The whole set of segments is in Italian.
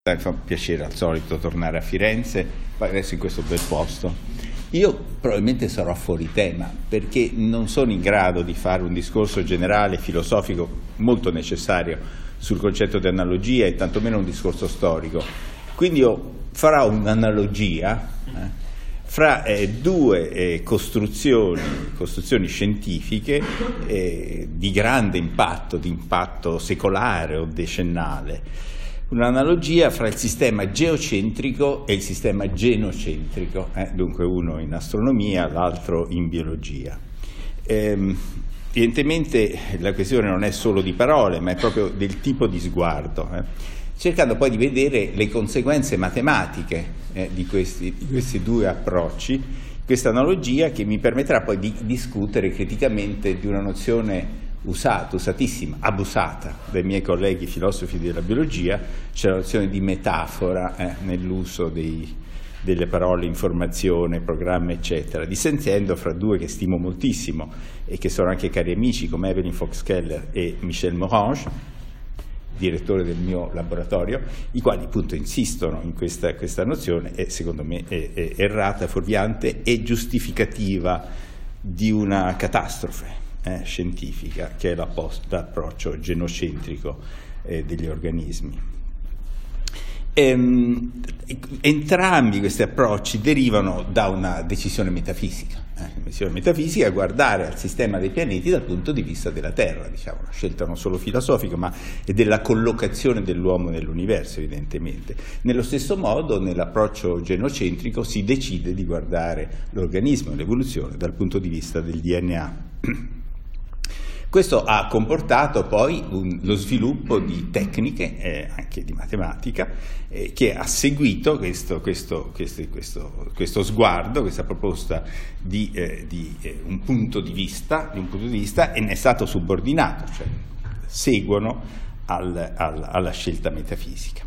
Mi fa piacere al solito tornare a Firenze, adesso in questo bel posto. Io probabilmente sarò fuori tema, perché non sono in grado di fare un discorso generale, filosofico, molto necessario sul concetto di analogia e tantomeno un discorso storico. Quindi io farò un'analogia fra due costruzioni scientifiche di grande impatto, di impatto secolare o decennale. Un'analogia fra il sistema geocentrico e il sistema genocentrico, dunque uno in astronomia, l'altro in biologia. Evidentemente la questione non è solo di parole, ma è proprio del tipo di sguardo, cercando poi di vedere le conseguenze matematiche di questi due approcci, questa analogia che mi permetterà poi di discutere criticamente di una nozione usatissima, abusata dai miei colleghi filosofi della biologia, cioè la nozione di metafora nell'uso delle parole informazione, programma, eccetera, dissentendo fra due che stimo moltissimo e che sono anche cari amici come Evelyn Fox-Keller e Michel Morange, direttore del mio laboratorio, i quali appunto insistono in questa nozione e secondo me è errata, fuorviante e giustificativa di una catastrofe scientifica che è l'approccio genocentrico degli organismi. Entrambi questi approcci derivano da una decisione metafisica. La decisione metafisica è guardare al sistema dei pianeti dal punto di vista della Terra, diciamo, una scelta non solo filosofica, ma è della collocazione dell'uomo nell'universo, evidentemente. Nello stesso modo, nell'approccio genocentrico si decide di guardare l'organismo e l'evoluzione dal punto di vista del DNA. Questo ha comportato poi lo sviluppo di tecniche, anche di matematica, che ha seguito questo sguardo, questa proposta di un punto di vista e ne è stato subordinato, cioè seguono alla scelta metafisica.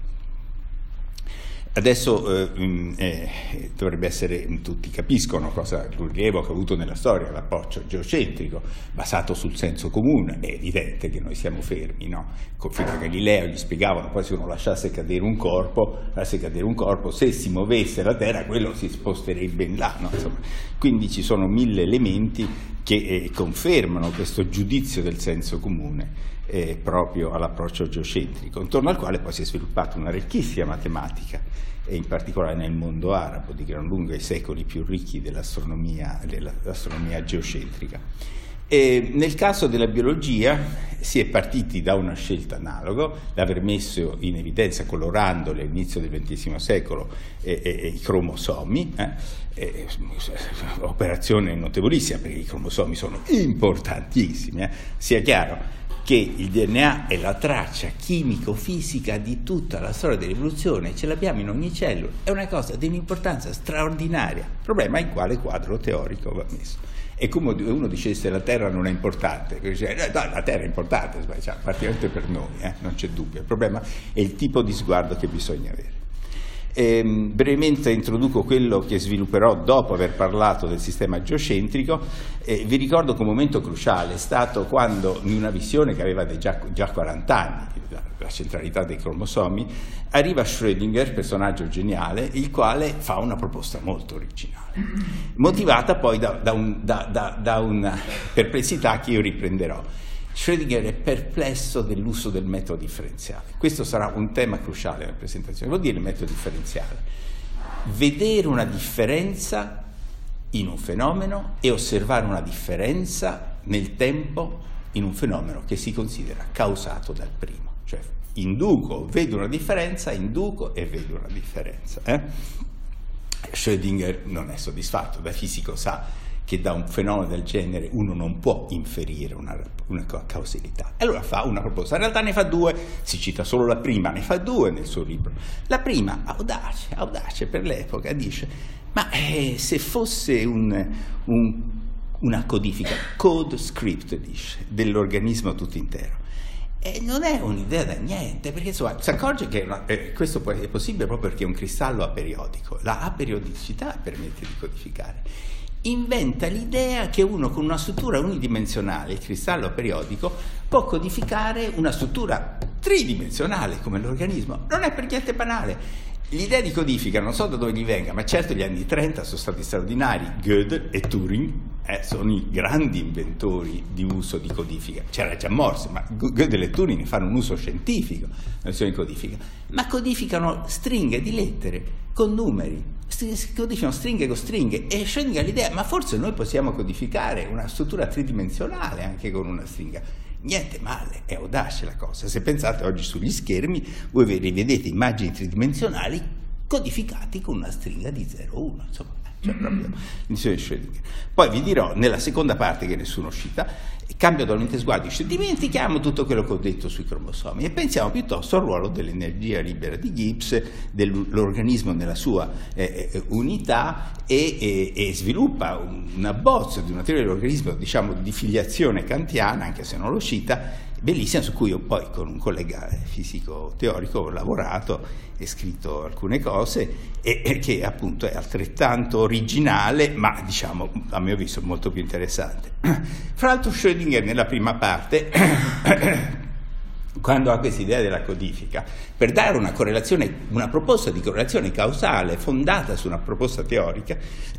Adesso dovrebbe essere, tutti capiscono cosa il rilievo che ha avuto nella storia l'approccio geocentrico basato sul senso comune. È evidente che noi siamo fermi, no? Fino a Galileo gli spiegavano poi se uno lasciasse cadere un corpo, se si muovesse la Terra quello si sposterebbe in là, no? Insomma, quindi ci sono 1000 elementi che confermano questo giudizio del senso comune proprio all'approccio geocentrico, intorno al quale poi si è sviluppata una ricchissima matematica, e in particolare nel mondo arabo, di gran lunga i secoli più ricchi dell'astronomia geocentrica. Nel caso della biologia si è partiti da una scelta analoga, l'aver messo in evidenza, colorandoli all'inizio del XX secolo, i cromosomi, operazione notevolissima perché i cromosomi sono importantissimi, sia chiaro che il DNA è la traccia chimico-fisica di tutta la storia dell'evoluzione, ce l'abbiamo in ogni cellula, è una cosa di un'importanza straordinaria. Il problema è in quale quadro teorico va messo. È come uno dicesse la Terra non è importante, la Terra è importante, particolarmente per noi, non c'è dubbio. Il problema è il tipo di sguardo che bisogna avere. Brevemente introduco quello che svilupperò dopo aver parlato del sistema geocentrico. Vi ricordo che un momento cruciale è stato quando, in una visione che aveva già 40 anni, la centralità dei cromosomi, arriva Schrödinger, personaggio geniale, il quale fa una proposta molto originale, motivata poi da una perplessità che io riprenderò. Schrödinger è perplesso dell'uso del metodo differenziale. Questo sarà un tema cruciale nella presentazione. Vuol dire il metodo differenziale? Vedere una differenza in un fenomeno e osservare una differenza nel tempo in un fenomeno che si considera causato dal primo. Cioè induco, vedo una differenza, induco e vedo una differenza. Schrödinger non è soddisfatto, da fisico sa che da un fenomeno del genere uno non può inferire una causalità. E allora fa una proposta, in realtà ne fa due, si cita solo la prima, ne fa due nel suo libro. La prima, audace per l'epoca, dice, ma se fosse una codifica, code script, dice, dell'organismo tutto intero, non è un'idea da niente, perché insomma si accorge che questo è possibile proprio perché è un cristallo aperiodico, la aperiodicità permette di codificare. Inventa l'idea che uno con una struttura unidimensionale, il cristallo periodico, può codificare una struttura tridimensionale come l'organismo. Non è per niente banale. L'idea di codifica, non so da dove gli venga, ma certo gli anni 30 sono stati straordinari. Gödel e Turing sono i grandi inventori di uso di codifica. C'era già Morse, ma Gödel e Turing ne fanno un uso scientifico nella di codifica. Ma codificano stringhe di lettere con numeri, codificano stringhe con stringhe. E Schrödinger ha l'idea, ma forse noi possiamo codificare una struttura tridimensionale anche con una stringa. Niente male, è audace la cosa. Se pensate oggi sugli schermi, voi rivedete immagini tridimensionali codificati con una stringa di 0,1, insomma, cioè proprio l'indizione di Schrödinger. Poi vi dirò, nella seconda parte che nessuno cita, cambio totalmente sguardo, dice, dimentichiamo tutto quello che ho detto sui cromosomi e pensiamo piuttosto al ruolo dell'energia libera di Gibbs, dell'organismo nella sua unità e sviluppa un abbozzo di una teoria dell'organismo, diciamo, di filiazione kantiana, anche se non lo cita, bellissima, su cui io poi con un collega fisico teorico ho lavorato e scritto alcune cose e che appunto è altrettanto originale, ma diciamo a mio avviso molto più interessante. Fra l'altro Schrödinger nella prima parte quando ha questa idea della codifica, per dare una correlazione, una proposta di correlazione causale fondata su una proposta teorica,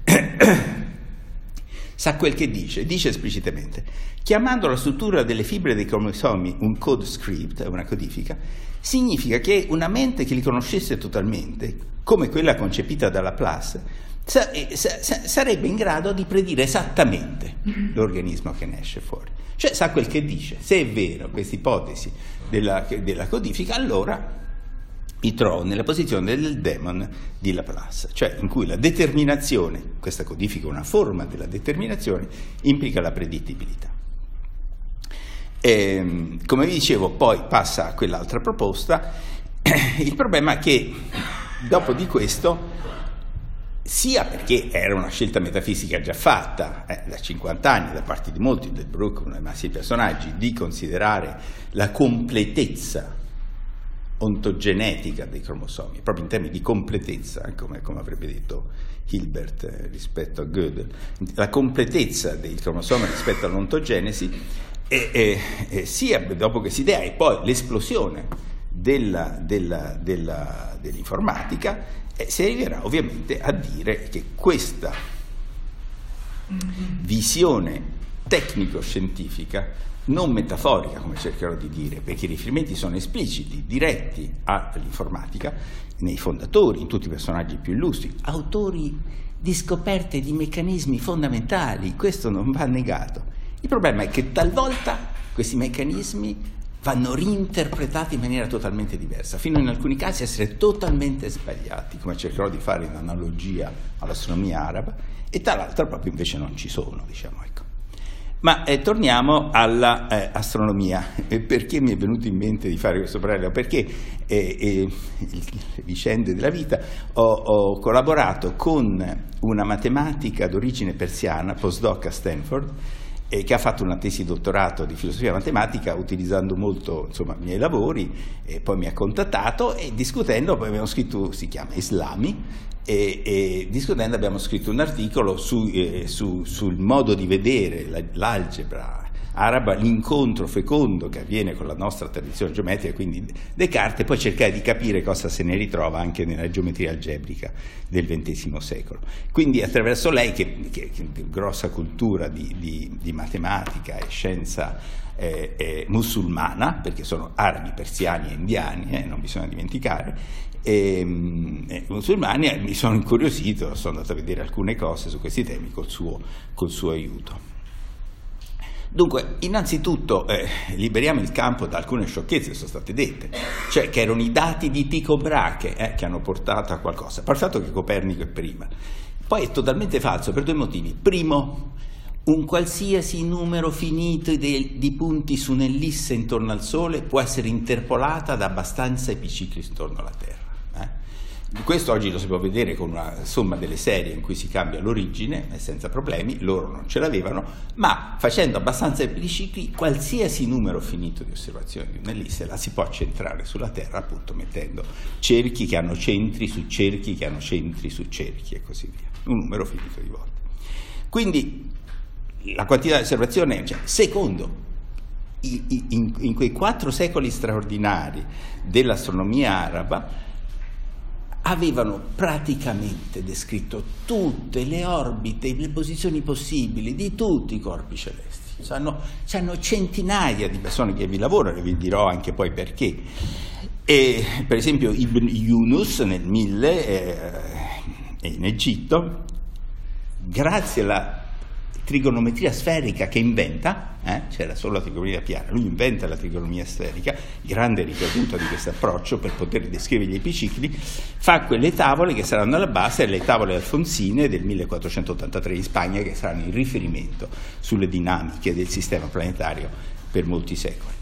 sa quel che dice esplicitamente: chiamando la struttura delle fibre dei cromosomi un code script, una codifica, significa che una mente che li conoscesse totalmente, come quella concepita da Laplace, sarebbe in grado di predire esattamente l'organismo che ne esce fuori. Cioè sa quel che dice. Se è vero questa ipotesi della codifica, allora mi trovo nella posizione del demon di Laplace, cioè in cui la determinazione, questa codifica è una forma della determinazione, implica la predittibilità. Come vi dicevo, poi passa a quell'altra proposta. Il problema è che dopo di questo, sia perché era una scelta metafisica già fatta da 50 anni da parte di molti, del Brooke, uno dei massimi personaggi, di considerare la completezza ontogenetica dei cromosomi, proprio in termini di completezza, come avrebbe detto Hilbert rispetto a Gödel, la completezza dei cromosomi rispetto all'ontogenesi, sia dopo questa idea e poi l'esplosione dell'informatica, si arriverà ovviamente a dire che questa visione tecnico-scientifica, non metaforica come cercherò di dire, perché i riferimenti sono espliciti, diretti all'informatica, nei fondatori, in tutti i personaggi più illustri, autori di scoperte di meccanismi fondamentali, questo non va negato. Il problema è che talvolta questi meccanismi vanno reinterpretati in maniera totalmente diversa, fino in alcuni casi a essere totalmente sbagliati, come cercherò di fare in analogia all'astronomia araba, e dall'altra proprio invece non ci sono, diciamo, ecco. Ma torniamo all'astronomia. Perché mi è venuto in mente di fare questo parallelo? Perché le vicende della vita ho collaborato con una matematica d'origine persiana, postdoc a Stanford, che ha fatto una tesi di dottorato di filosofia matematica utilizzando molto, insomma, i miei lavori, e poi mi ha contattato e discutendo, poi abbiamo scritto, si chiama Islami, e discutendo abbiamo scritto un articolo sul modo di vedere l'algebra araba, l'incontro fecondo che avviene con la nostra tradizione geometrica, quindi Descartes, e poi cercare di capire cosa se ne ritrova anche nella geometria algebrica del XX secolo. Quindi attraverso lei, che grossa cultura di matematica e scienza musulmana, perché sono arabi, persiani e indiani, non bisogna dimenticare, musulmani, mi sono incuriosito, sono andato a vedere alcune cose su questi temi col suo aiuto. Dunque, innanzitutto liberiamo il campo da alcune sciocchezze che sono state dette, cioè che erano i dati di Tycho Brahe che hanno portato a qualcosa, a parte il fatto che Copernico è prima. Poi è totalmente falso per due motivi. Primo, un qualsiasi numero finito di punti su un'ellisse intorno al Sole può essere interpolata da abbastanza epicicli intorno alla Terra. Questo oggi lo si può vedere con una somma delle serie in cui si cambia l'origine senza problemi, loro non ce l'avevano, ma facendo abbastanza epicicli qualsiasi numero finito di osservazioni di un'ellisse la si può centrare sulla Terra, appunto mettendo cerchi che hanno centri su cerchi che hanno centri su cerchi e così via, un numero finito di volte. Quindi la quantità di osservazione, secondo, in quei 4 secoli straordinari dell'astronomia araba avevano praticamente descritto tutte le orbite, le posizioni possibili di tutti i corpi celesti. C'hanno centinaia di persone che vi lavorano, e vi dirò anche poi perché. E, per esempio, Ibn Yunus nel 1000 in Egitto, grazie alla trigonometria sferica che inventa, c'era solo la trigonometria piana, lui inventa la trigonometria sferica, grande ricaduta di questo approccio per poter descrivere gli epicicli, fa quelle tavole che saranno alla base delle tavole alfonsine del 1483 in Spagna, che saranno il riferimento sulle dinamiche del sistema planetario per molti secoli.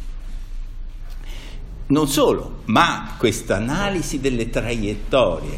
Non solo, ma questa analisi delle traiettorie,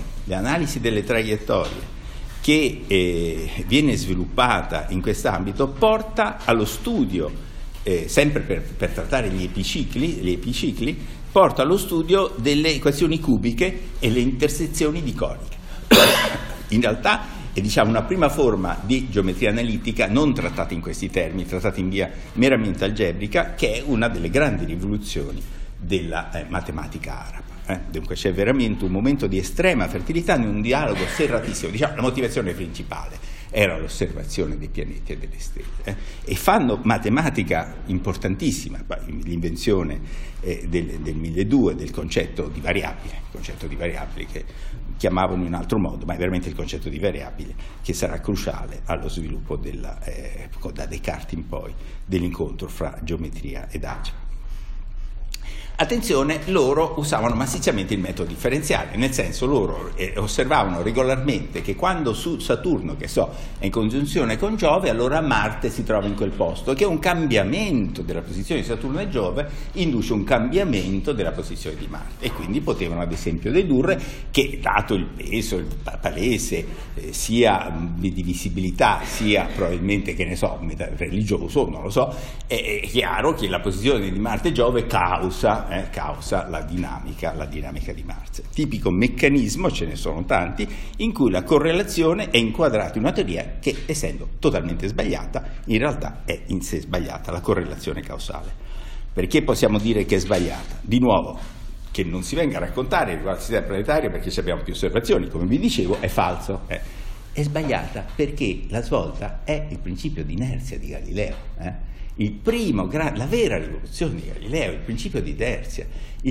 che viene sviluppata in quest'ambito, porta allo studio, sempre per trattare gli epicicli, porta allo studio delle equazioni cubiche e le intersezioni di coniche. In realtà è, diciamo, una prima forma di geometria analitica non trattata in questi termini, trattata in via meramente algebrica, che è una delle grandi rivoluzioni della matematica araba. Dunque c'è veramente un momento di estrema fertilità in un dialogo serratissimo. Diciamo, la motivazione principale era l'osservazione dei pianeti e delle stelle, e fanno matematica importantissima, l'invenzione del 1200 del concetto di variabile che chiamavano in altro modo, ma è veramente il concetto di variabile che sarà cruciale allo sviluppo da Descartes in poi dell'incontro fra geometria ed algebra. Attenzione, loro usavano massicciamente il metodo differenziale, nel senso loro osservavano regolarmente che quando su Saturno, che è in congiunzione con Giove, allora Marte si trova in quel posto, che un cambiamento della posizione di Saturno e Giove induce un cambiamento della posizione di Marte, e quindi potevano ad esempio dedurre che, dato il peso il palese sia di visibilità sia probabilmente, che ne so, religioso, non lo so, è chiaro che la posizione di Marte e Giove causa la dinamica di Marte. Tipico meccanismo, ce ne sono tanti, in cui la correlazione è inquadrata in una teoria che, essendo totalmente sbagliata, in realtà è in sé sbagliata, la correlazione causale. Perché possiamo dire che è sbagliata? Di nuovo, che non si venga a raccontare riguardo al sistema planetario perché abbiamo più osservazioni, come vi dicevo, è falso. È sbagliata perché la svolta è il principio di inerzia di Galileo. La vera rivoluzione di Galileo, il principio di inerzia,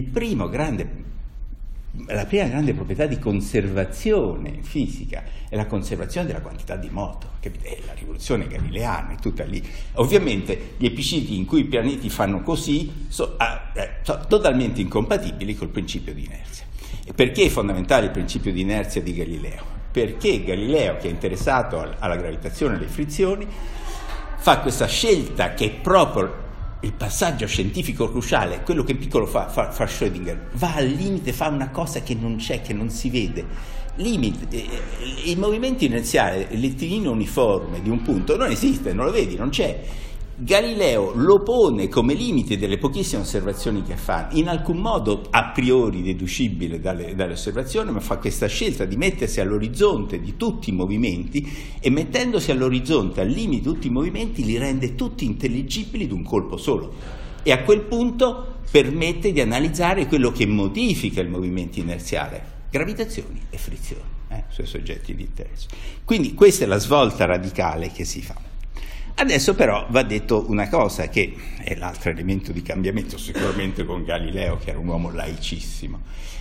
la prima grande proprietà di conservazione in fisica è la conservazione della quantità di moto, capite? È la rivoluzione galileana, è tutta lì. Ovviamente gli epicicli in cui i pianeti fanno così sono totalmente incompatibili col principio di inerzia. E perché è fondamentale il principio di inerzia di Galileo? Perché Galileo, che è interessato alla gravitazione e alle frizioni, fa questa scelta che è proprio il passaggio scientifico cruciale, quello che in piccolo fa Schrödinger, va al limite, fa una cosa che non c'è, che non si vede. Il movimento inerziale, il rettilineo uniforme di un punto non esiste, non lo vedi, non c'è. Galileo lo pone come limite delle pochissime osservazioni che fa, in alcun modo a priori deducibile dalle osservazioni, ma fa questa scelta di mettersi all'orizzonte di tutti i movimenti, e mettendosi all'orizzonte, al limite di tutti i movimenti, li rende tutti intelligibili d'un colpo solo, e a quel punto permette di analizzare quello che modifica il movimento inerziale, gravitazioni e frizioni, sui soggetti di interesse. Quindi questa è la svolta radicale che si fa. Adesso però va detto una cosa, che è l'altro elemento di cambiamento, sicuramente con Galileo, che era un uomo laicissimo.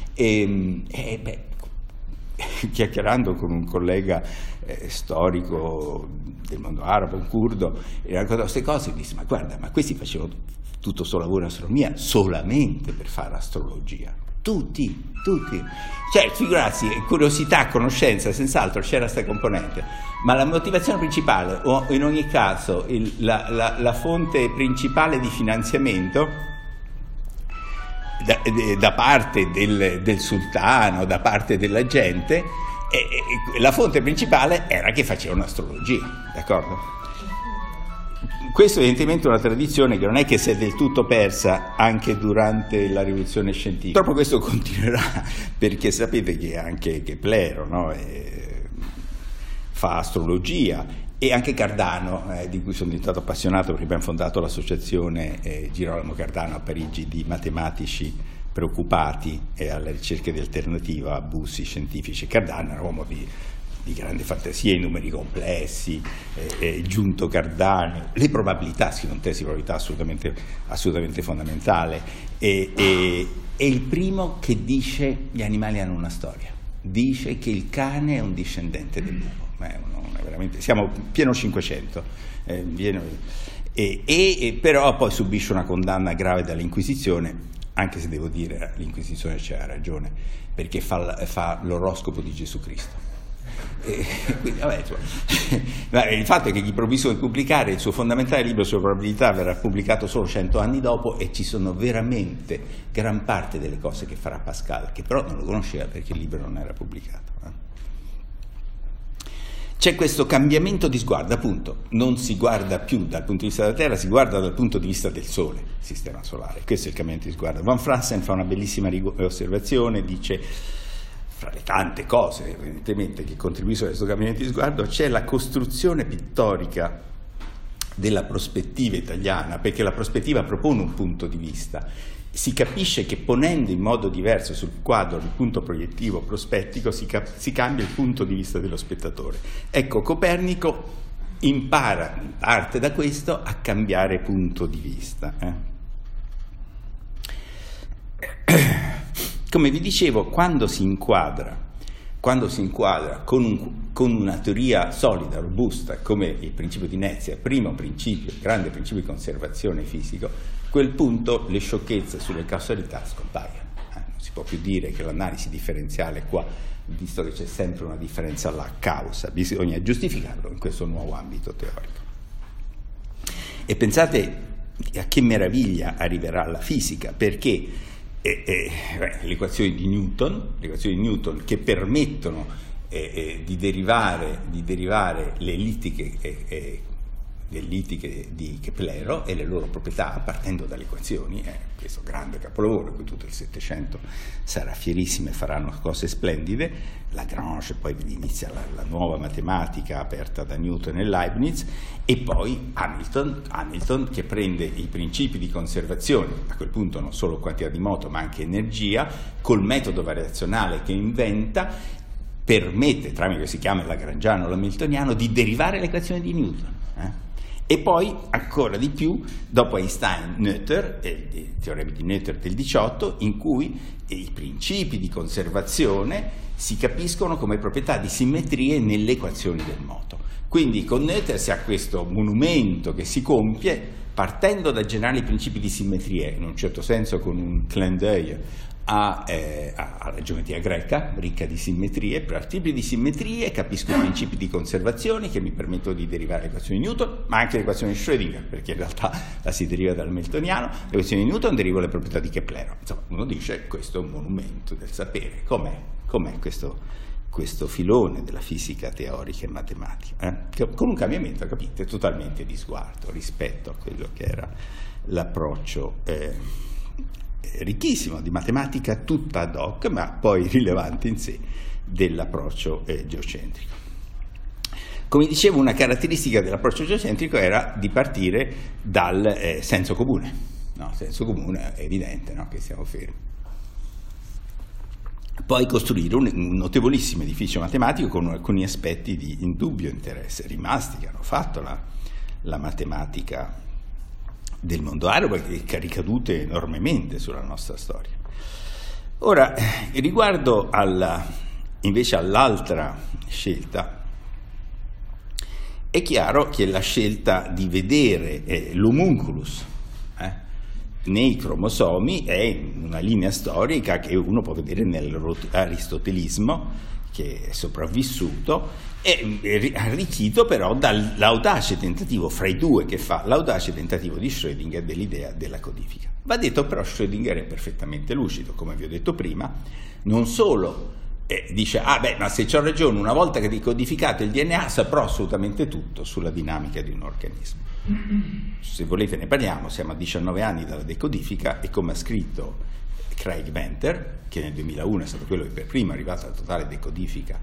Chiacchierando con un collega storico del mondo arabo, un curdo, e raccontavo queste cose, e disse: ma guarda, ma questi facevano tutto questo lavoro in astronomia solamente per fare astrologia. Tutti. Cioè, figurarsi, curiosità, conoscenza, senz'altro c'era questa componente, ma la motivazione principale, o in ogni caso la fonte principale di finanziamento da parte del sultano, da parte della gente, la fonte principale era che facevano astrologia, d'accordo? Questo è evidentemente una tradizione che non è che si è del tutto persa anche durante la rivoluzione scientifica. Proprio questo continuerà, perché sapete che anche Keplero, no, fa astrologia, E anche Cardano, di cui sono diventato appassionato perché abbiamo fondato l'associazione Girolamo Cardano a Parigi di matematici preoccupati alla ricerca di alternativa a abusi scientifici. Cardano era un uomo di grande fantasia, i numeri complessi, giunto Cardano, le probabilità, scrive un testo di probabilità assolutamente fondamentale, è il primo che dice gli animali hanno una storia, dice che il cane è un discendente del lupo. Veramente, siamo pieno 500, però poi subisce una condanna grave dall'Inquisizione, anche se devo dire l'Inquisizione c'ha ragione, perché fa l'oroscopo di Gesù Cristo. Quindi, il fatto è che gli provvisero di pubblicare il suo fondamentale libro sulla probabilità verrà pubblicato solo 100 anni dopo, e ci sono veramente gran parte delle cose che farà Pascal, che però non lo conosceva perché il libro non era pubblicato. C'è questo cambiamento di sguardo, appunto, non si guarda più dal punto di vista della Terra, si guarda dal punto di vista del Sole, il sistema solare. Questo è il cambiamento di sguardo. Van Franzen fa una bellissima osservazione, dice, fra le tante cose evidentemente che contribuiscono a questo cambiamento di sguardo, c'è la costruzione pittorica della prospettiva italiana, perché la prospettiva propone un punto di vista. Si capisce che ponendo in modo diverso sul quadro il punto proiettivo prospettico si cambia il punto di vista dello spettatore. Ecco, Copernico impara in parte da questo a cambiare punto di vista. Come vi dicevo, quando si inquadra con una teoria solida, robusta, come il principio di Inerzia, primo principio, grande principio di conservazione fisico, a quel punto le sciocchezze sulle causalità scompaiono. Non si può più dire che l'analisi differenziale qua, visto che c'è sempre una differenza alla causa, bisogna giustificarlo in questo nuovo ambito teorico. E pensate a che meraviglia arriverà la fisica, perché le equazioni di Newton che permettono di derivare le ellittiche di Keplero e le loro proprietà partendo dalle equazioni, questo grande capolavoro, qui tutto il Settecento sarà fierissimo e faranno cose splendide. Lagrange, poi inizia la nuova matematica aperta da Newton e Leibniz, e poi Hamilton che prende i principi di conservazione, a quel punto non solo quantità di moto ma anche energia, col metodo variazionale che inventa, permette, tramite che si chiama il lagrangiano o l'hamiltoniano, di derivare le equazioni di Newton. E poi ancora di più, dopo Einstein, Noether, il teorema di Noether del 18, in cui i principi di conservazione si capiscono come proprietà di simmetrie nelle equazioni del moto. Quindi con Noether si ha questo monumento che si compie partendo da generali principi di simmetrie, in un certo senso con un clin d'œil alla geometria greca, ricca di simmetrie. Per altri tipi di simmetrie capisco i principi di conservazione che mi permettono di derivare le equazioni di Newton, ma anche le equazioni di Schrödinger, perché in realtà la si deriva dall'hamiltoniano. Le equazioni di Newton derivano le proprietà di Keplero. Insomma, uno dice questo è un monumento del sapere. Com'è questo filone della fisica teorica e matematica? Con un cambiamento, capite, totalmente di sguardo rispetto a quello che era l'approccio ricchissimo di matematica tutta ad hoc, ma poi rilevante in sé, dell'approccio geocentrico. Come dicevo, una caratteristica dell'approccio geocentrico era di partire dal senso comune. No, senso comune è evidente, no, che siamo fermi. Poi costruire un notevolissimo edificio matematico con alcuni aspetti di indubbio interesse rimasti, che hanno fatto la matematica del mondo arabo, che ha ricadute enormemente sulla nostra storia. Ora, riguardo invece all'altra scelta, è chiaro che la scelta di vedere l'homunculus nei cromosomi è una linea storica che uno può vedere nell'aristotelismo, che è sopravvissuto, è arricchito però dall'audace tentativo fra i due che fa l'audace tentativo di Schrödinger dell'idea della codifica. Va detto però, Schrödinger è perfettamente lucido, come vi ho detto prima, non solo dice ma se c'ho ragione, una volta che decodificato il DNA saprò assolutamente tutto sulla dinamica di un organismo. Se volete ne parliamo, siamo a 19 anni dalla decodifica, e come ha scritto Craig Venter, che nel 2001 è stato quello che per primo è arrivato alla totale decodifica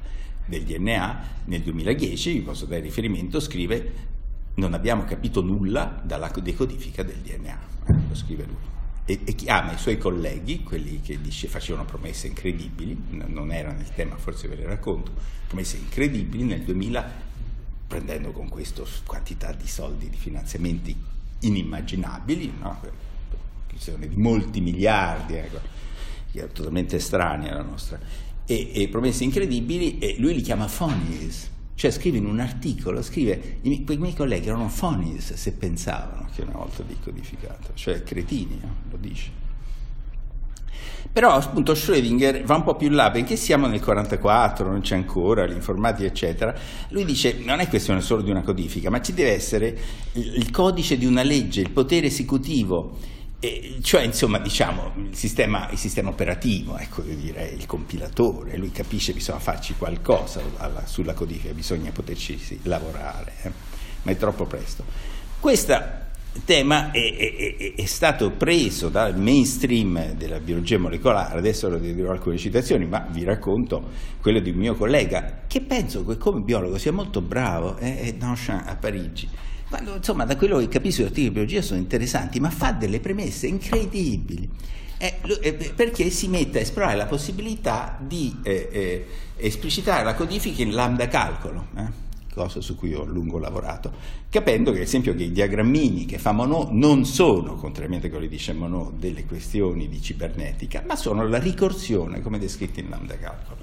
del DNA, nel 2010, vi posso dare riferimento, scrive: non abbiamo capito nulla dalla decodifica del DNA. Lo scrive lui. E chiama i suoi colleghi, quelli che dice facevano promesse incredibili, non era nel tema, forse ve le racconto, promesse incredibili nel 2000, prendendo con questo quantità di soldi, di finanziamenti inimmaginabili, no? Questione di molti miliardi, ecco, che è totalmente estranea alla nostra, e promesse incredibili, e lui li chiama phonies, cioè scrive in un articolo, scrive: quei miei colleghi erano phonies se pensavano che una volta decodificato, cioè cretini, no? Lo dice. Però appunto Schrödinger va un po' più là, perché siamo nel 44, non c'è ancora l'informatica eccetera. Lui dice: non è questione solo di una codifica, ma ci deve essere il codice di una legge, il potere esecutivo, cioè insomma diciamo il sistema operativo, ecco, io direi il compilatore. Lui capisce che bisogna farci qualcosa sulla codifica, bisogna poterci lavorare, ma è troppo presto. Questo tema è stato preso dal mainstream della biologia molecolare. Adesso lo dirò alcune citazioni, ma vi racconto quello di un mio collega che penso che come biologo sia molto bravo, è Danchamp a Parigi. Quando, insomma, da quello che capisco, gli articoli di biologia sono interessanti, ma fa delle premesse incredibili, perché si mette a esplorare la possibilità di esplicitare la codifica in lambda calcolo, cosa su cui ho a lungo lavorato, capendo che, ad esempio, che i diagrammini che fa Monod non sono, contrariamente a quello che dice Monod, delle questioni di cibernetica, ma sono la ricorsione, come descritto in lambda calcolo.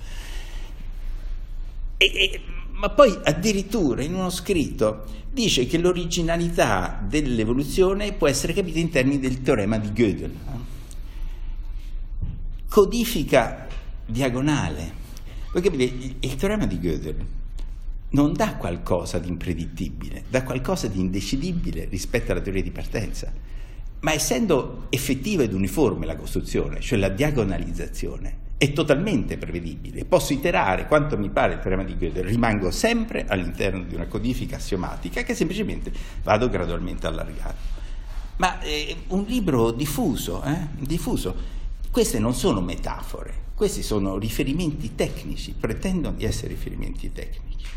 Ma poi addirittura in uno scritto dice che l'originalità dell'evoluzione può essere capita in termini del teorema di Gödel. Codifica diagonale. Voi capite, il teorema di Gödel non dà qualcosa di impredittibile, dà qualcosa di indecidibile rispetto alla teoria di partenza, ma essendo effettiva ed uniforme la costruzione, cioè la diagonalizzazione, è totalmente prevedibile. Posso iterare quanto mi pare il teorema di Gödel, rimango sempre all'interno di una codifica assiomatica che semplicemente vado gradualmente allargando. Ma un libro diffuso, queste non sono metafore, questi sono riferimenti tecnici, pretendono di essere riferimenti tecnici.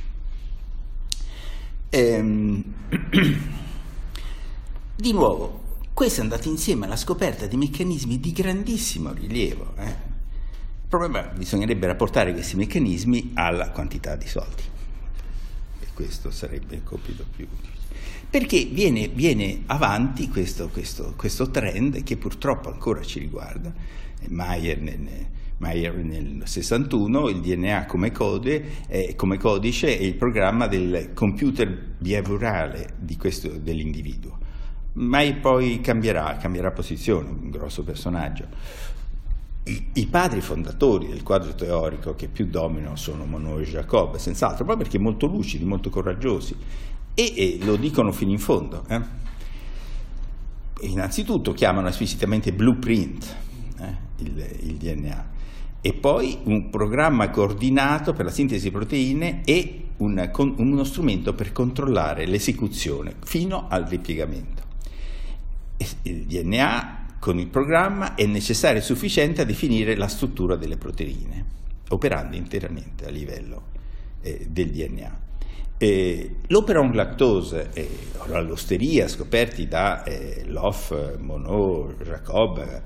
Di nuovo, questo è andato insieme alla scoperta di meccanismi di grandissimo rilievo. Il problema bisognerebbe rapportare questi meccanismi alla quantità di soldi, e questo sarebbe il compito più difficile, perché viene avanti questo trend che purtroppo ancora ci riguarda. Mayer nel 61, il DNA come codice e il programma del computer behaviorale dell'individuo. Mayer poi cambierà posizione, un grosso personaggio. I padri fondatori del quadro teorico che più dominano sono Monod e Jacob, senz'altro, proprio perché molto lucidi, molto coraggiosi, e lo dicono fino in fondo. Innanzitutto chiamano esplicitamente blueprint il DNA, e poi un programma coordinato per la sintesi di proteine e uno strumento per controllare l'esecuzione fino al ripiegamento. Il DNA con il programma è necessario e sufficiente a definire la struttura delle proteine, operando interamente a livello del DNA. L'operon lactose e l'allosteria scoperti da Loff, Monod, Jacob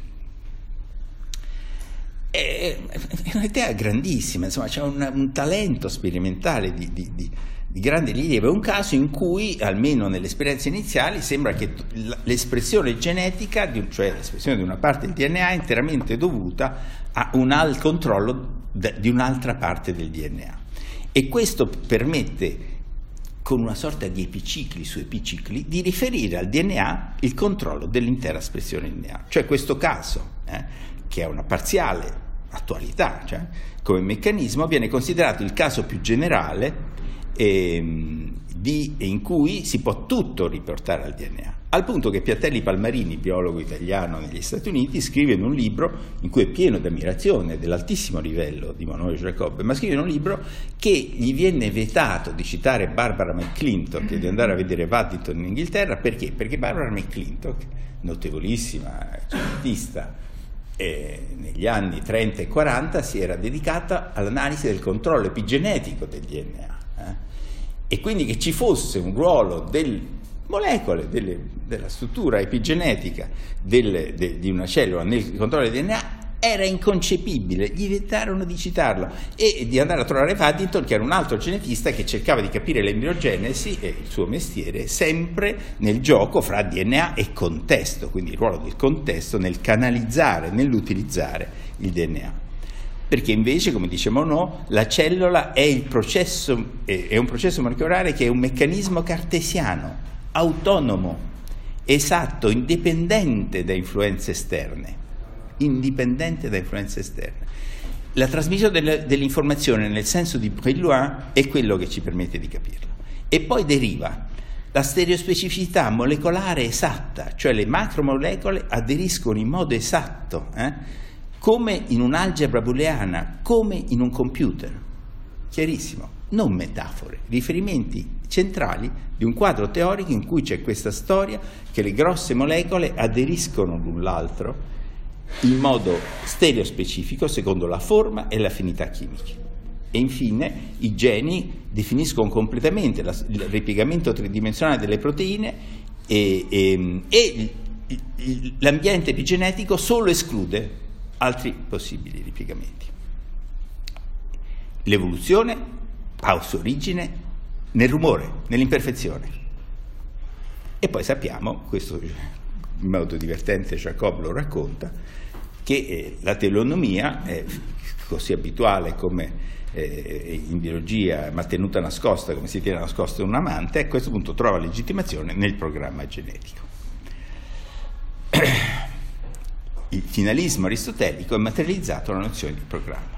è un'idea grandissima, insomma c'è un talento sperimentale di grande rilievo. È un caso in cui, almeno nelle esperienze iniziali, sembra che l'espressione genetica, cioè l'espressione di una parte del DNA, è interamente dovuta al controllo di un'altra parte del DNA, e questo permette, con una sorta di epicicli su epicicli, di riferire al DNA il controllo dell'intera espressione DNA. Cioè questo caso, che ha una parziale attualità, cioè, come meccanismo, viene considerato il caso più generale in cui si può tutto riportare al DNA, al punto che Piatelli Palmarini, biologo italiano negli Stati Uniti, scrive in un libro in cui è pieno di ammirazione dell'altissimo livello di Monod e Jacob, ma scrive in un libro che gli viene vietato di citare Barbara McClintock e di andare a vedere Waddington in Inghilterra. Perché? Perché Barbara McClintock, notevolissima genetista negli anni 30 e 40 si era dedicata all'analisi del controllo epigenetico del DNA. E quindi che ci fosse un ruolo delle molecole, della struttura epigenetica di una cellula nel controllo del DNA era inconcepibile. Gli vietarono di citarlo e di andare a trovare Waddington, che era un altro genetista che cercava di capire l'embriogenesi e il suo mestiere sempre nel gioco fra DNA e contesto, quindi il ruolo del contesto nel canalizzare, nell'utilizzare il DNA. Perché invece, come dicevamo no, la cellula è un processo molecolare che è un meccanismo cartesiano, autonomo, esatto, indipendente da influenze esterne. La trasmissione dell'informazione nel senso di Brillouin è quello che ci permette di capirlo. E poi deriva la stereospecificità molecolare esatta, cioè le macromolecole aderiscono in modo esatto, come in un'algebra booleana, come in un computer. Chiarissimo, non metafore, riferimenti centrali di un quadro teorico in cui c'è questa storia che le grosse molecole aderiscono l'un l'altro in modo stereospecifico secondo la forma e l'affinità chimiche. E infine i geni definiscono completamente il ripiegamento tridimensionale delle proteine e l'ambiente epigenetico solo esclude altri possibili ripiegamenti. L'evoluzione ha sua origine nel rumore, nell'imperfezione. E poi sappiamo, questo in modo divertente Jacob lo racconta, che la telonomia è così abituale come in biologia, ma tenuta nascosta come si tiene nascosto un amante, a questo punto trova legittimazione nel programma genetico. Il finalismo aristotelico è materializzato nella nozione di programma.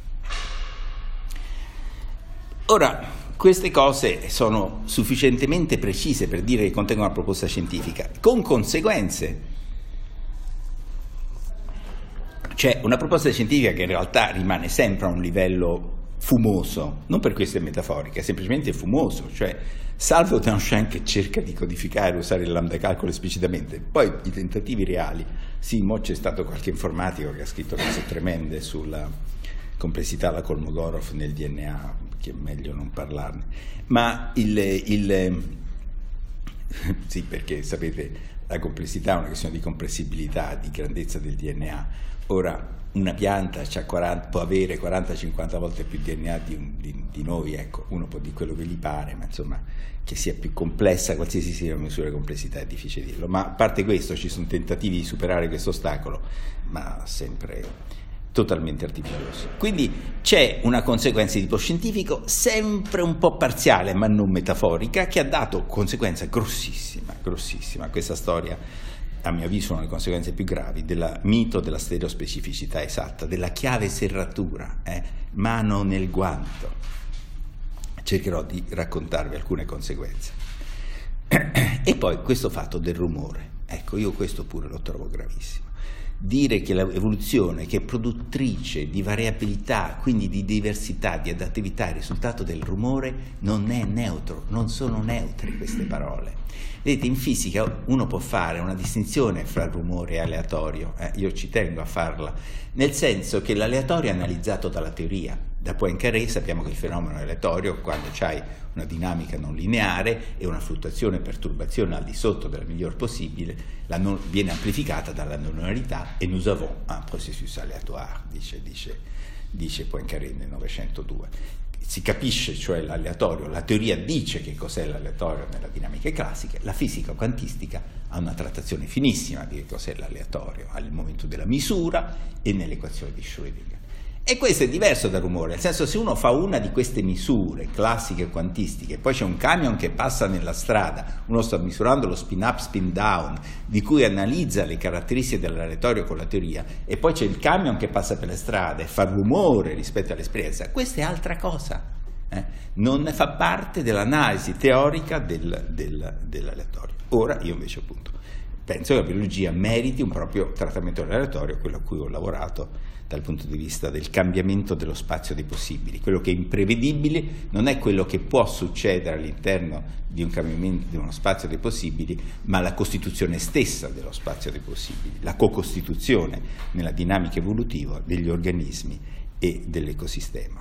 Ora, queste cose sono sufficientemente precise per dire che contengono una proposta scientifica, con conseguenze. C'è una proposta scientifica che in realtà rimane sempre a un livello fumoso, non per questo è metaforica, è semplicemente fumoso, cioè salvo Tanchen che cerca di codificare e usare il lambda calcolo esplicitamente, poi i tentativi reali, sì, mo c'è stato qualche informatico che ha scritto cose tremende sulla complessità alla Kolmogorov nel DNA, che è meglio non parlarne, ma sì, perché sapete la complessità è una questione di compressibilità, di grandezza del DNA. Ora una pianta può avere 40-50 volte più DNA di noi, ecco, uno può dire quello che gli pare, ma insomma che sia più complessa, qualsiasi sia la misura di complessità è difficile dirlo, ma a parte questo ci sono tentativi di superare questo ostacolo, ma sempre totalmente artificiosi. Quindi c'è una conseguenza di tipo scientifico sempre un po' parziale, ma non metaforica, che ha dato conseguenza grossissima a questa storia, a mio avviso una delle conseguenze più gravi, del mito della stereospecificità esatta, della chiave serratura, mano nel guanto. Cercherò di raccontarvi alcune conseguenze. E poi questo fatto del rumore, ecco, io questo pure lo trovo gravissimo. Dire che l'evoluzione, che è produttrice di variabilità, quindi di diversità, di adattività, il risultato del rumore non è neutro, non sono neutre queste parole. Vedete, in fisica uno può fare una distinzione fra rumore e aleatorio, io ci tengo a farla, nel senso che l'aleatorio è analizzato dalla teoria. Da Poincaré sappiamo che il fenomeno è aleatorio quando c'hai una dinamica non lineare e una fluttuazione e perturbazione al di sotto della miglior possibile, viene amplificata dalla non linearità e nous avons un processus aléatoire, dice Poincaré nel 1902. Si capisce cioè l'aleatorio, la teoria dice che cos'è l'aleatorio nella dinamica classica, la fisica quantistica ha una trattazione finissima di che cos'è l'aleatorio al momento della misura e nell'equazione di Schrödinger. E questo è diverso dal rumore, nel senso se uno fa una di queste misure classiche e quantistiche, poi c'è un camion che passa nella strada, uno sta misurando lo spin up, spin down, di cui analizza le caratteristiche dell'aleatorio con la teoria, e poi c'è il camion che passa per le strade e fa rumore rispetto all'esperienza, questa è altra cosa, non fa parte dell'analisi teorica dell'aleatorio. Ora io invece appunto penso che la biologia meriti un proprio trattamento dell'aleatorio, quello a cui ho lavorato dal punto di vista del cambiamento dello spazio dei possibili. Quello che è imprevedibile non è quello che può succedere all'interno di un cambiamento di uno spazio dei possibili, ma la costituzione stessa dello spazio dei possibili, la co-costituzione nella dinamica evolutiva degli organismi e dell'ecosistema.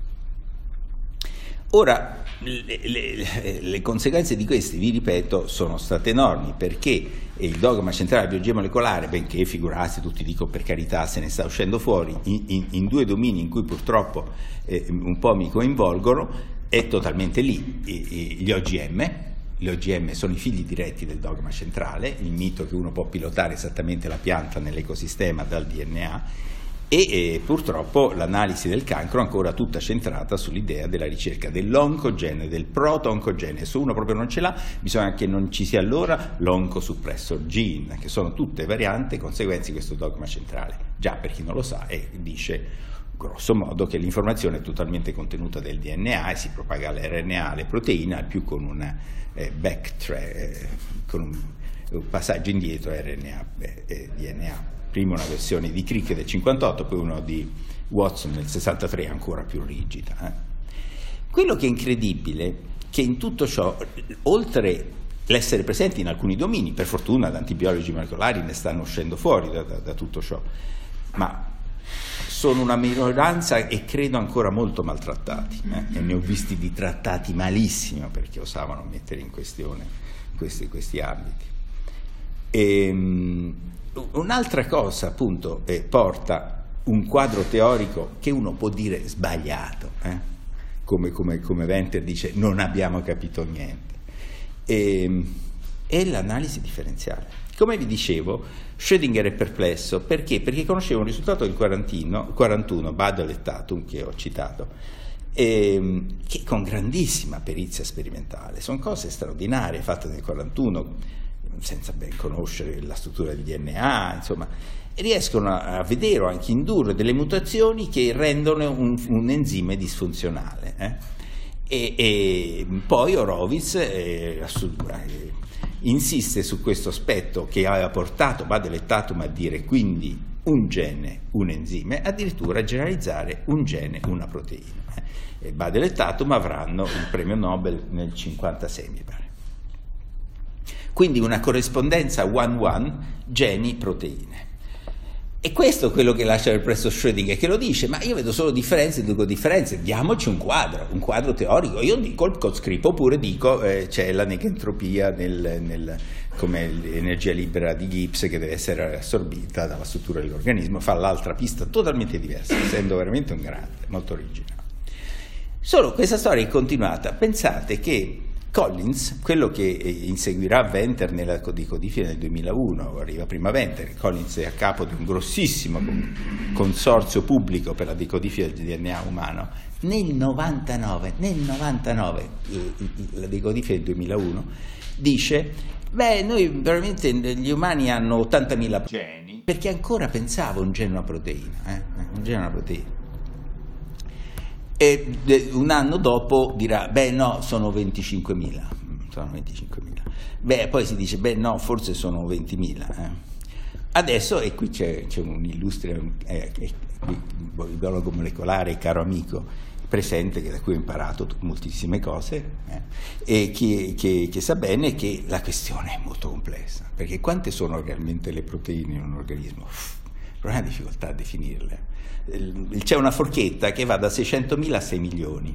Ora, le conseguenze di questi, vi ripeto, sono state enormi, perché il dogma centrale della biologia molecolare, benché figurarsi, tutti dicono per carità se ne sta uscendo fuori, in due domini in cui purtroppo un po' mi coinvolgono, è totalmente lì. Gli OGM sono i figli diretti del dogma centrale, il mito che uno può pilotare esattamente la pianta nell'ecosistema dal DNA, e purtroppo l'analisi del cancro è ancora tutta centrata sull'idea della ricerca dell'oncogene, del proto-oncogene. Se uno proprio non ce l'ha, bisogna che non ci sia allora l'oncosuppressor gene, che sono tutte varianti e conseguenze di questo dogma centrale. Già, per chi non lo sa, dice grosso modo che l'informazione è totalmente contenuta del DNA e si propaga l'RNA, le proteine, al più con un backtrack, con un passaggio indietro RNA e DNA. Prima una versione di Crick del 58, poi uno di Watson del 63, ancora più rigida. Quello che è incredibile, che in tutto ciò, oltre l'essere presenti in alcuni domini, per fortuna da antibiologi molecolari ne stanno uscendo fuori da tutto ciò, ma sono una minoranza e credo ancora molto maltrattati, e ne ho visti di trattati malissimo perché osavano mettere in questione questi ambiti. Un'altra cosa appunto porta un quadro teorico che uno può dire sbagliato, come Venter dice non abbiamo capito niente, è l'analisi differenziale. Come vi dicevo, Schrödinger è perplesso perché conosceva un risultato del 41, Badel et Tatum, che ho citato, che con grandissima perizia sperimentale, sono cose straordinarie fatte nel 41 senza ben conoscere la struttura del DNA, insomma, riescono a vedere o anche indurre delle mutazioni che rendono un enzime disfunzionale. E poi Horowitz insiste su questo aspetto che aveva portato Badel et Tatum a dire quindi un gene, un enzime, addirittura a generalizzare un gene, una proteina. E Badel et Tatum avranno il premio Nobel nel 1956, mi pare. Quindi una corrispondenza one-one geni-proteine. E questo è quello che lascia perplesso Schrödinger, che lo dice, ma io vedo solo differenze, dico differenze, diamoci un quadro teorico. Io dico il coscrivo, oppure dico c'è la negentropia come l'energia libera di Gibbs che deve essere assorbita dalla struttura dell'organismo, fa l'altra pista totalmente diversa, essendo veramente un grande, molto originale. Solo questa storia è continuata. Pensate che Collins, quello che inseguirà Venter nella decodifica nel 2001, arriva prima Venter, Collins è a capo di un grossissimo consorzio pubblico per la decodifica del DNA umano, nel 99, la decodifica del 2001, dice, noi veramente gli umani hanno 80.000 geni, perché ancora pensava un gene, una proteina, E un anno dopo dirà, no, sono 25.000. Poi si dice, no, forse sono 20.000. Adesso, e qui c'è un illustre biologo molecolare, caro amico, presente, che da cui ho imparato moltissime cose, e che sa bene che la questione è molto complessa, perché quante sono realmente le proteine in un organismo? Non è una difficoltà a definirle. C'è una forchetta che va da 600.000 a 6 milioni.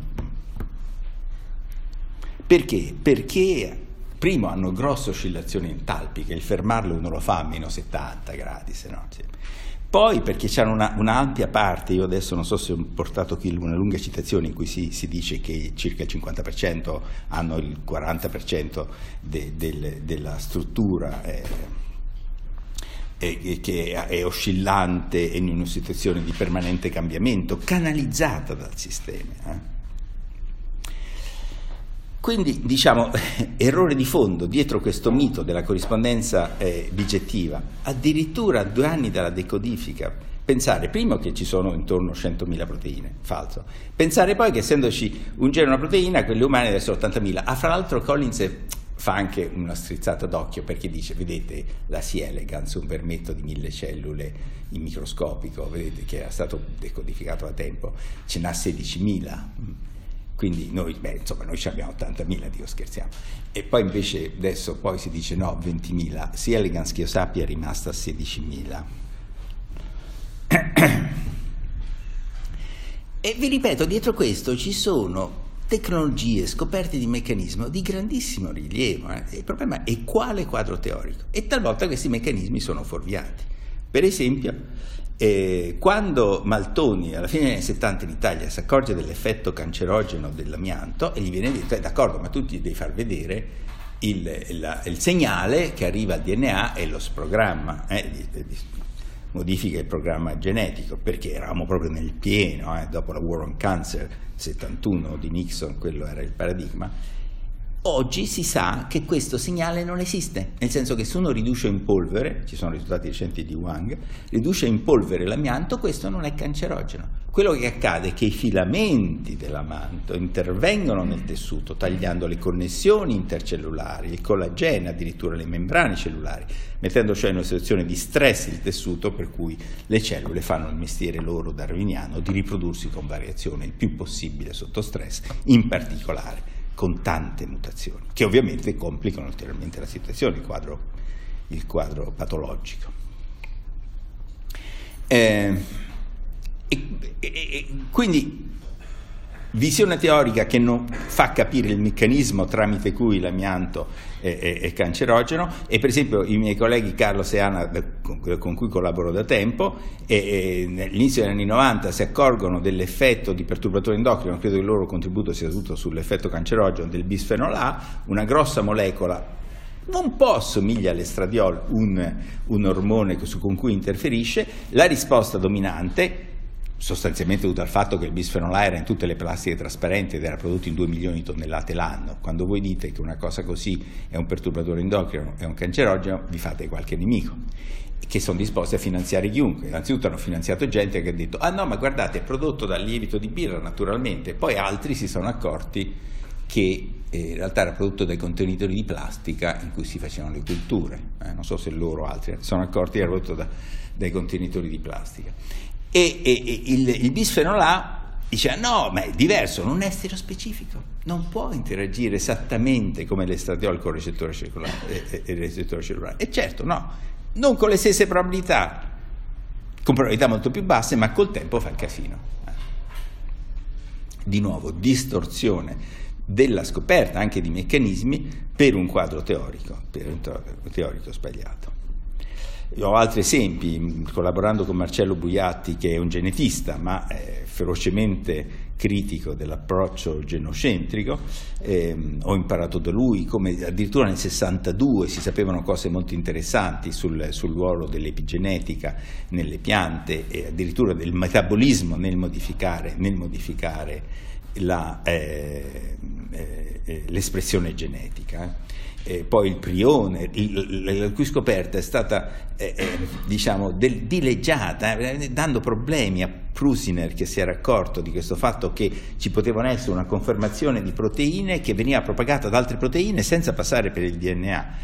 Perché? Perché primo hanno grosse oscillazioni entalpiche, il fermarle uno lo fa a meno 70 gradi, se no. Poi perché c'hanno un'ampia parte, io adesso non so se ho portato qui una lunga citazione in cui si dice che circa il 50% hanno il 40% della struttura che è oscillante e in una situazione di permanente cambiamento, canalizzata dal sistema. Quindi, diciamo, errore di fondo dietro questo mito della corrispondenza bigettiva, addirittura a 2 anni dalla decodifica, pensare primo che ci sono intorno a 100.000 proteine, falso, pensare poi che essendoci un gene e una proteina, quelle umane deve essere 80.000. Fra l'altro Collins fa anche una strizzata d'occhio, perché dice: vedete la C. elegans, un vermetto di 1000 cellule in microscopico, vedete che era stato decodificato da tempo, ce n'ha 16.000, quindi noi ci abbiamo 80.000, dico, scherziamo. E poi invece adesso poi si dice no, 20.000, C. elegans che io sappia è rimasta a 16.000. E vi ripeto, dietro questo ci sono tecnologie, scoperte di meccanismo di grandissimo rilievo. Il problema è quale quadro teorico, e talvolta questi meccanismi sono fuorviati. Per esempio, quando Maltoni alla fine degli anni 70 in Italia si accorge dell'effetto cancerogeno dell'amianto, e gli viene detto: d'accordo, ma tu ti devi far vedere il segnale che arriva al DNA e lo sprogramma, modifica il programma genetico, perché eravamo proprio nel pieno, dopo la War on Cancer 71 di Nixon, quello era il paradigma. Oggi si sa che questo segnale non esiste, nel senso che se uno riduce in polvere, ci sono risultati recenti di Wang, riduce in polvere l'amianto, questo non è cancerogeno. Quello che accade è che i filamenti dell'amianto intervengono nel tessuto, tagliando le connessioni intercellulari, il collagene, addirittura le membrane cellulari, mettendo cioè in una situazione di stress il tessuto, per cui le cellule fanno il mestiere loro darwiniano di riprodursi con variazione il più possibile sotto stress, in particolare con tante mutazioni, che ovviamente complicano ulteriormente la situazione, il quadro patologico. Quindi visione teorica che non fa capire il meccanismo tramite cui l'amianto è cancerogeno, e per esempio i miei colleghi Carlos e Anna, con cui collaboro da tempo, all'inizio degli anni 90 si accorgono dell'effetto di perturbatore endocrino. Credo che il loro contributo sia dovuto sull'effetto cancerogeno del bisfenol A, una grossa molecola un po' assomiglia all'estradiol, un ormone con cui interferisce. La risposta dominante, sostanzialmente dovuta al fatto che il bisfenol A era in tutte le plastiche trasparenti ed era prodotto in 2 milioni di tonnellate l'anno. Quando voi dite che una cosa così è un perturbatore endocrino, è un cancerogeno, vi fate qualche nemico, che sono disposti a finanziare chiunque. Innanzitutto hanno finanziato gente che ha detto: ah no, ma guardate, è prodotto dal lievito di birra, naturalmente. Poi altri si sono accorti che in realtà era prodotto dai contenitori di plastica in cui si facevano le culture. Non so se loro o altri sono accorti che era prodotto dai contenitori di plastica. Il bisfenol A dice: no, ma è diverso, non è stereospecifico, non può interagire esattamente come l'estradiol con il recettore cellulare. E certo, no, non con le stesse probabilità, con probabilità molto più basse, ma col tempo fa il casino. Di nuovo, distorsione della scoperta anche di meccanismi per un quadro teorico sbagliato. Io ho altri esempi, collaborando con Marcello Buiatti, che è un genetista ma è ferocemente critico dell'approccio genocentrico. Ho imparato da lui come addirittura nel 62 si sapevano cose molto interessanti sul ruolo dell'epigenetica nelle piante e addirittura del metabolismo nel modificare l'espressione genetica. Poi il prione, la cui scoperta è stata dileggiata, dando problemi a Prusiner, che si era accorto di questo fatto che ci potevano essere una conformazione di proteine che veniva propagata da altre proteine senza passare per il DNA.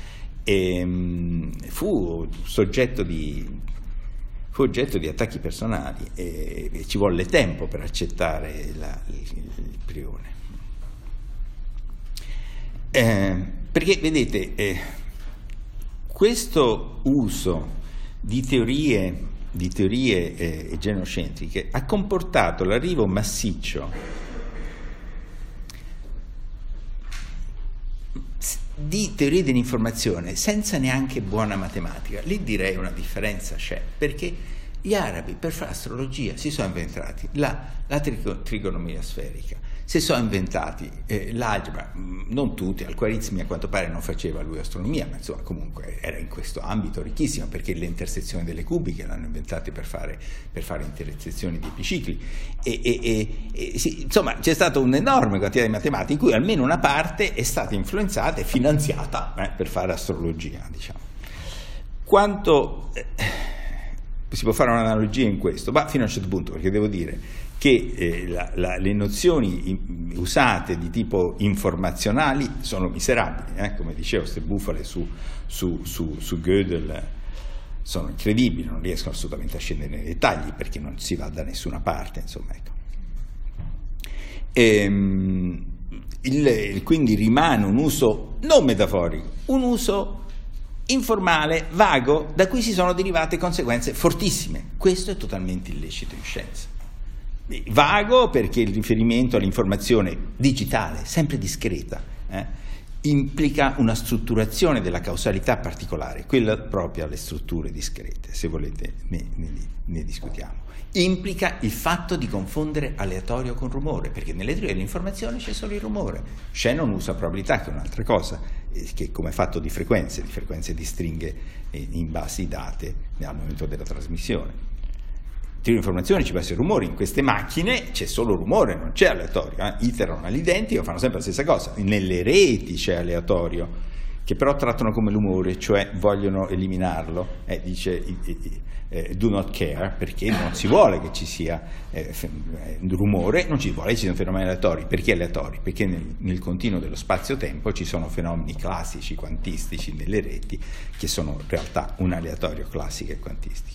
Fu oggetto di attacchi personali e ci volle tempo per accettare il prione. Perché vedete, questo uso di teorie genocentriche ha comportato l'arrivo massiccio di teorie dell'informazione senza neanche buona matematica. Lì direi una differenza c'è, perché gli arabi per fare astrologia si sono inventati la trigonometria sferica, si sono inventati l'algebra, non tutti, Al-Khwarizmi a quanto pare non faceva lui astronomia, ma insomma comunque era in questo ambito ricchissimo, perché le intersezioni delle cubiche l'hanno inventate per fare intersezioni di epicicli insomma c'è stata un'enorme quantità di matematica in cui almeno una parte è stata influenzata e finanziata per fare astrologia, diciamo. Quanto si può fare un'analogia in questo? Ma fino a un certo punto, perché devo dire che le nozioni usate di tipo informazionali sono miserabili, come dicevo, queste bufale su Gödel sono incredibili, non riescono assolutamente a scendere nei dettagli perché non si va da nessuna parte, insomma, ecco. Quindi rimane un uso non metaforico, un uso informale, vago, da cui si sono derivate conseguenze fortissime. Questo è totalmente illecito in scienza. Vago perché il riferimento all'informazione digitale, sempre discreta, implica una strutturazione della causalità particolare, quella propria alle strutture discrete, se volete ne discutiamo. Implica il fatto di confondere aleatorio con rumore, perché nelle teorie dell'informazione c'è solo il rumore, Shannon usa probabilità, che è un'altra cosa, che come fatto di frequenze di stringhe in basi date al momento della trasmissione. L'informazione ci può essere rumore, in queste macchine c'è solo rumore, non c'è aleatorio, iterano all'identico, fanno sempre la stessa cosa. Nelle reti c'è aleatorio, che però trattano come l'umore, cioè vogliono eliminarlo, dice do not care, perché non si vuole che ci sia rumore, non ci vuole che ci siano fenomeni aleatori. Perché aleatori? Perché nel continuo dello spazio-tempo ci sono fenomeni classici, quantistici nelle reti, che sono in realtà un aleatorio classico e quantistico.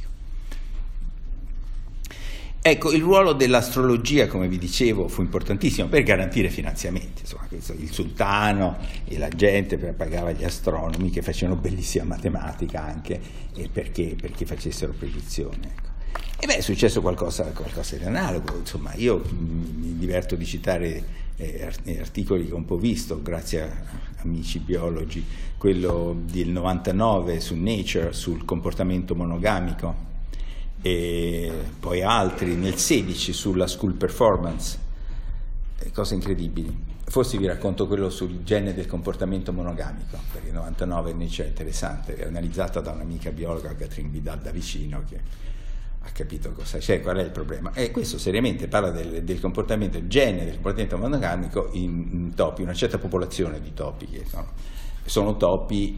Ecco, il ruolo dell'astrologia, come vi dicevo, fu importantissimo per garantire finanziamenti. Insomma, il sultano e la gente pagava gli astronomi che facevano bellissima matematica anche perché facessero predizioni. Ecco. E beh, è successo qualcosa di analogo. Insomma, io mi diverto di citare articoli che ho un po' visto, grazie a amici biologi, quello del 99 su Nature sul comportamento monogamico, e poi altri nel 16 sulla school performance, cose incredibili. Forse vi racconto quello sul gene del comportamento monogamico, perché il 99 invece è interessante, è analizzata da un'amica biologa, Catherine Vidal, da vicino, che ha capito cosa c'è, qual è il problema. E questo seriamente parla del comportamento, il gene del comportamento monogamico in topi, una certa popolazione di topi che sono topi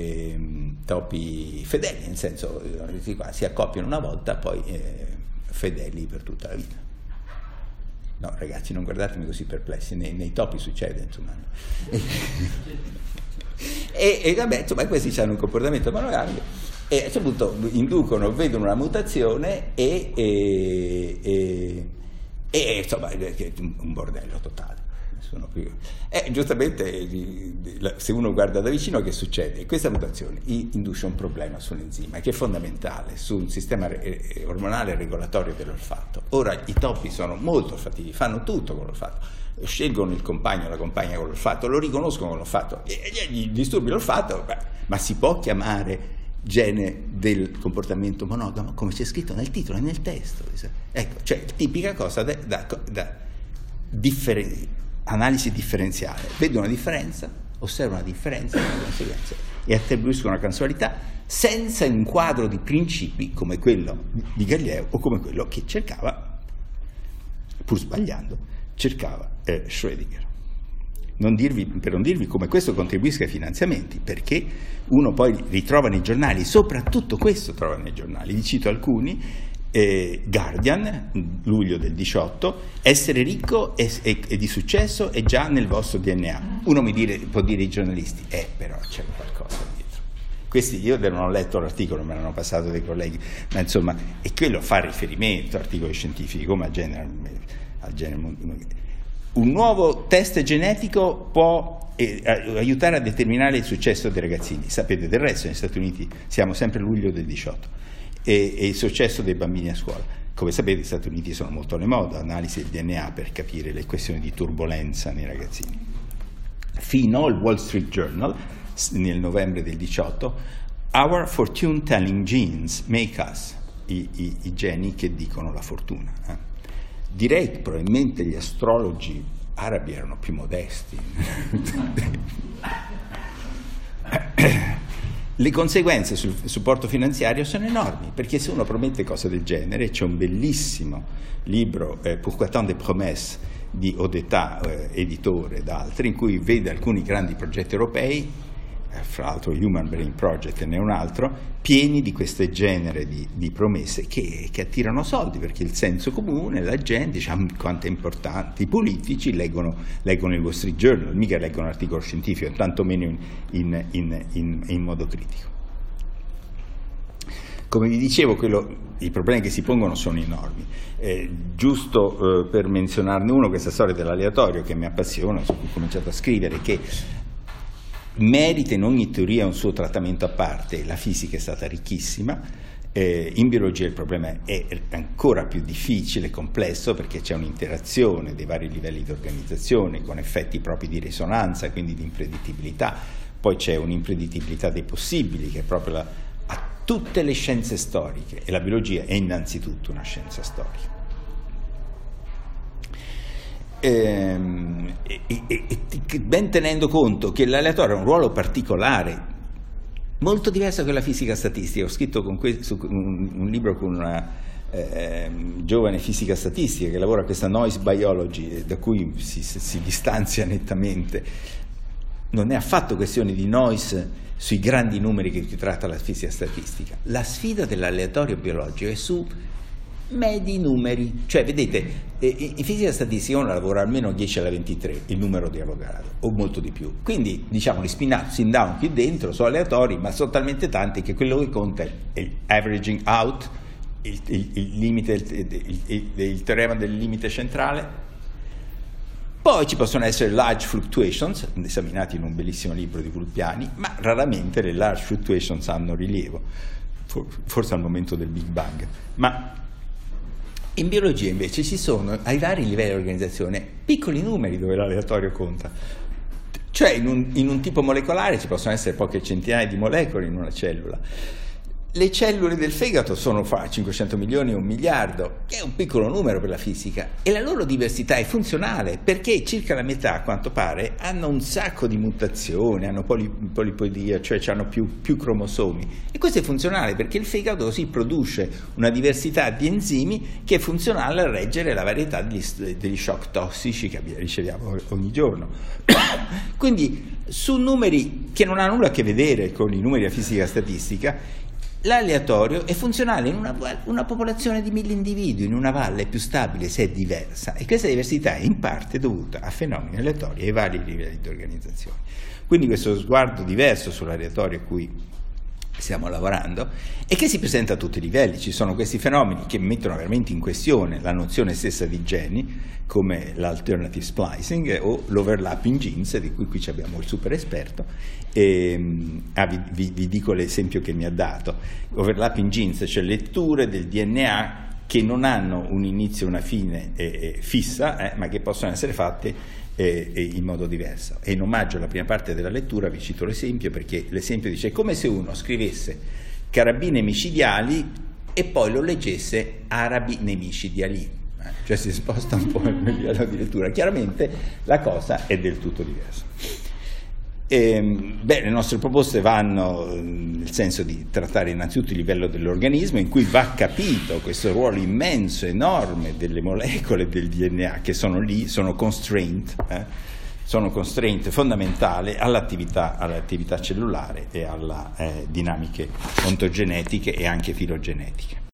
fedeli, nel senso si accoppiano una volta, poi fedeli per tutta la vita. No, ragazzi, non guardatemi così perplessi, nei topi succede, insomma. E vabbè, insomma, questi hanno un comportamento monogamico e a un certo punto vedono una mutazione e insomma, è un bordello totale. Giustamente, se uno guarda da vicino, che succede? Questa mutazione induce un problema sull'enzima che è fondamentale sul sistema ormonale regolatorio dell'olfatto. Ora i topi sono molto olfattivi, fanno tutto con l'olfatto, scelgono il compagno o la compagna con l'olfatto, lo riconoscono con l'olfatto e gli disturbi l'olfatto, ma si può chiamare gene del comportamento monogamo come c'è scritto nel titolo e nel testo. Ecco, cioè tipica cosa da analisi differenziale, vedo una differenza, osservo una differenza, una conseguenza e attribuisco una causalità senza un quadro di principi come quello di Galileo o come quello che cercava, pur sbagliando, Schrödinger. Per non dirvi come questo contribuisca ai finanziamenti, perché uno poi ritrova nei giornali, soprattutto questo trova nei giornali, vi cito alcuni. Guardian, luglio del 18, essere ricco e di successo è già nel vostro DNA. Uno può dire ai giornalisti, però c'è qualcosa dietro. Questi io non ho letto l'articolo, me l'hanno passato dei colleghi, ma insomma, e quello fa riferimento a articoli scientifici come al genere. Un nuovo test genetico può aiutare a determinare il successo dei ragazzini. Sapete del resto, negli Stati Uniti siamo sempre luglio del 18. E il successo dei bambini a scuola. Come sapete, gli Stati Uniti sono molto alle mode, analisi del DNA per capire le questioni di turbolenza nei ragazzini. Fino al Wall Street Journal, nel novembre del 18, our fortune telling genes make us, i geni che dicono la fortuna. Direi che probabilmente gli astrologi arabi erano più modesti. Le conseguenze sul supporto finanziario sono enormi, perché se uno promette cose del genere, c'è un bellissimo libro, Pourquoi tant de promesses, di Odetà, editore ed altri, in cui vede alcuni grandi progetti europei fra l'altro Human Brain Project ne è un altro, pieni di questo genere di promesse che attirano soldi, perché il senso comune, la gente dice quanto è importante, i politici leggono i Wall Street Journal, mica leggono l'articolo scientifico, tantomeno in modo critico. Come vi dicevo, i problemi che si pongono sono enormi. Giusto per menzionarne uno, questa storia dell'aleatorio che mi appassiona, su cui ho cominciato a scrivere, che merita in ogni teoria un suo trattamento a parte. La fisica è stata ricchissima, in biologia il problema è ancora più difficile, complesso, perché c'è un'interazione dei vari livelli di organizzazione con effetti propri di risonanza, quindi di impredittibilità. Poi c'è un'impredittibilità dei possibili, che è proprio tutte le scienze storiche, e la biologia è innanzitutto una scienza storica. Ben tenendo conto che l'aleatorio ha un ruolo particolare, molto diverso che la fisica statistica. Ho scritto un libro con una giovane fisica statistica che lavora a questa noise biology, da cui si distanzia nettamente. Non è affatto questione di noise sui grandi numeri che tratta la fisica statistica. La sfida dell'aleatorio biologico è su medi numeri, cioè vedete, in fisica statistica uno lavora almeno 10 alla 23, il numero di Avogadro, o molto di più. Quindi diciamo gli spin down qui dentro sono aleatori, ma sono talmente tanti che quello che conta è il averaging out, il teorema del limite centrale. Poi ci possono essere large fluctuations, esaminati in un bellissimo libro di Vulpiani, ma raramente le large fluctuations hanno rilievo, forse al momento del Big Bang. Ma in biologia invece ci sono, ai vari livelli di organizzazione, piccoli numeri dove l'aleatorio conta. Cioè in un tipo molecolare ci possono essere poche centinaia di molecole in una cellula. Le cellule del fegato sono fra 500 milioni e 1 miliardo, che è un piccolo numero per la fisica, e la loro diversità è funzionale, perché circa la metà, a quanto pare, hanno un sacco di mutazioni, hanno polipodia, cioè hanno più cromosomi. E questo è funzionale perché il fegato così produce una diversità di enzimi che è funzionale a reggere la varietà degli shock tossici che riceviamo ogni giorno. Quindi, su numeri che non hanno nulla a che vedere con i numeri della fisica statistica, l'aleatorio è funzionale in una popolazione di 1000 individui, in una valle più stabile se è diversa, e questa diversità è in parte dovuta a fenomeni aleatori e ai vari livelli di organizzazione. Quindi questo sguardo diverso sull'aleatorio a cui stiamo lavorando e che si presenta a tutti i livelli. Ci sono questi fenomeni che mettono veramente in questione la nozione stessa di geni, come l'alternative splicing o l'overlapping genes, di cui qui abbiamo il super esperto. Vi dico l'esempio che mi ha dato. Overlapping genes, cioè letture del DNA che non hanno un inizio e una fine fissa, ma che possono essere fatte in modo diverso. E in omaggio alla prima parte della lettura vi cito l'esempio, perché l'esempio dice: è come se uno scrivesse carabine micidiali e poi lo leggesse arabi nemici di Ali, cioè si sposta un po' il livello di lettura. Chiaramente la cosa è del tutto diversa. Le nostre proposte vanno nel senso di trattare innanzitutto il livello dell'organismo, in cui va capito questo ruolo immenso, enorme delle molecole del DNA, che sono lì, sono constraint fondamentali all'attività cellulare e alle dinamiche ontogenetiche e anche filogenetiche.